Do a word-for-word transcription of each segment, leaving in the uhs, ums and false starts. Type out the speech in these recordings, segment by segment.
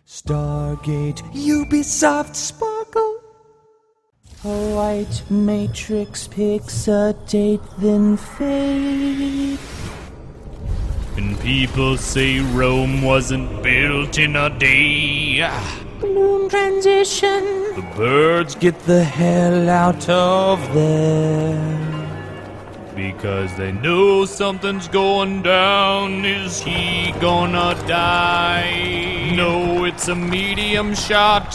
Stargate, Ubisoft Sparkle. A white matrix picks a date, then fade. And people say Rome wasn't built in a day. Bloom transition. The birds Get the hell out of there. because they know something's going down. Is he gonna die? No, it's a medium shot.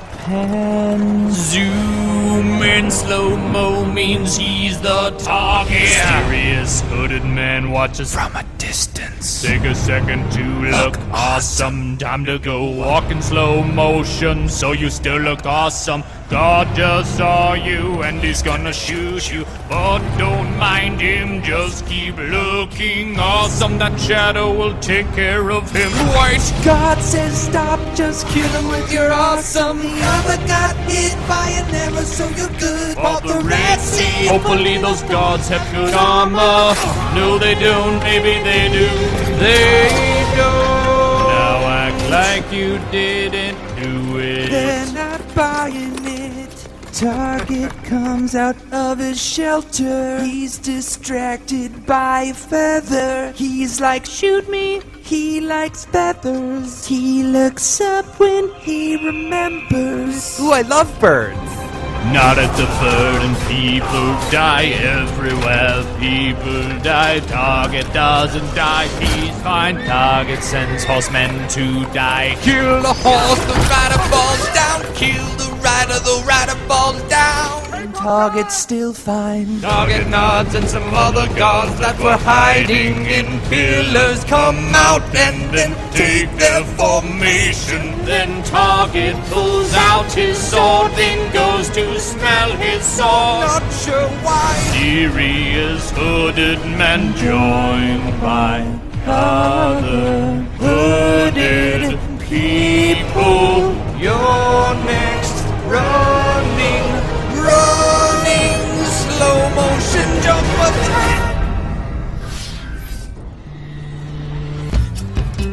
Pan. Zoom in slow-mo means he's the target. Mysterious hooded man watches from a distance. Take a second to look awesome. Time to go walk in slow motion so you still look awesome. God just saw you and he's gonna shoot you, but don't mind him, just keep looking awesome. That shadow will take care of him. White God says stop, just kill him with your awesome. The other got hit by an arrow, so you're good. of the Red Sea. Hopefully those gods have good armor. No, they don't. Maybe they do. They don't. Now act like you didn't do it. They're not buying it. Target comes out of his shelter. He's distracted by a feather. He's like, shoot me. He likes feathers. He looks up when he remembers. Ooh, I love birds. Not at the bird, and people die everywhere. People die. Target doesn't die. He's fine. Target sends horsemen to die. Kill the horse, the rider falls down. Kill the rider, the rider falls down. Target's still fine. Target nods and some other gods that were hiding in pillars come out and then take their formation. Then Target pulls out his sword, then goes to smell his sword. Not sure why. Mysterious hooded man joined by other hooded